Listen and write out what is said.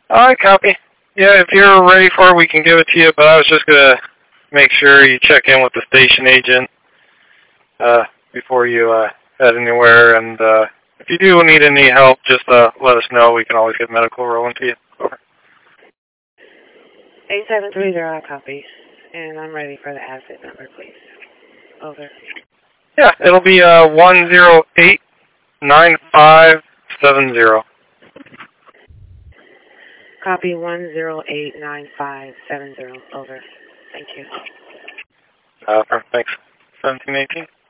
Alright, copy. Yeah, if you're ready for it, we can give it to you, but I was just going to make sure you check in with the station agent before you head anywhere, and if you do need any help, just let us know. We can always get medical rolling to you. Over. 8730, I copy. And I'm ready for the asset number, please. Over. Yeah, it'll be 1089570. Copy 1089570. Over. Thank you. Thanks. 1718.